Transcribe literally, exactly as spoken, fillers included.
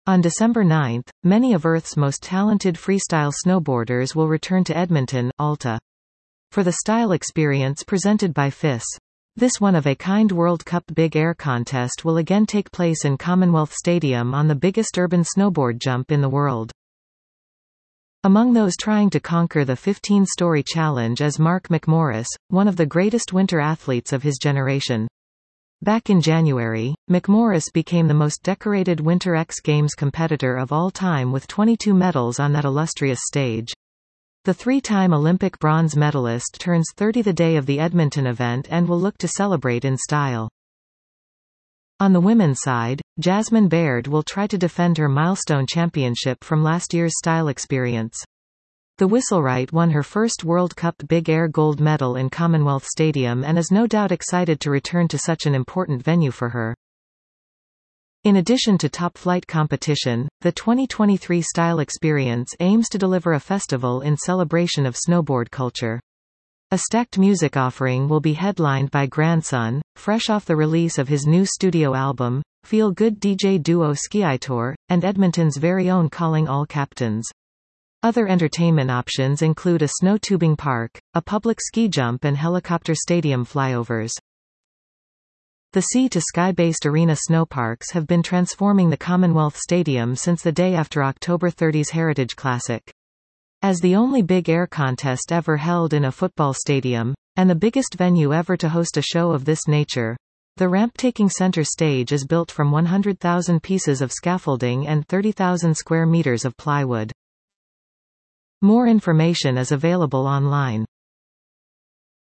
On December ninth, many of Earth's most talented freestyle snowboarders will return to Edmonton, Alta, for the Style Experience presented by F I S. This one-of-a-kind World Cup Big Air contest will again take place in Commonwealth Stadium on the biggest urban snowboard jump in the world. Among those trying to conquer the fifteen-story challenge is Mark McMorris, one of the greatest winter athletes of his generation. Back in January, McMorris became the most decorated Winter X Games competitor of all time with twenty-two medals on that illustrious stage. The three-time Olympic bronze medalist turns thirty the day of the Edmonton event and will look to celebrate in style. On the women's side, Jasmine Baird will try to defend her milestone championship from last year's Style Experience. The Whistlewright won her first World Cup Big Air gold medal in Commonwealth Stadium and is no doubt excited to return to such an important venue for her. In addition to top-flight competition, the twenty twenty-three Style Experience aims to deliver a festival in celebration of snowboard culture. A stacked music offering will be headlined by Grandson, fresh off the release of his new studio album, feel-good D J duo Skiitor, and Edmonton's very own Calling All Captains. Other entertainment options include a snow tubing park, a public ski jump and helicopter stadium flyovers. The sea-to-sky-based arena snowparks have been transforming the Commonwealth Stadium since the day after October thirtieth's Heritage Classic. As the only big air contest ever held in a football stadium, and the biggest venue ever to host a show of this nature, the ramp taking center stage is built from one hundred thousand pieces of scaffolding and thirty thousand square meters of plywood. More information is available online.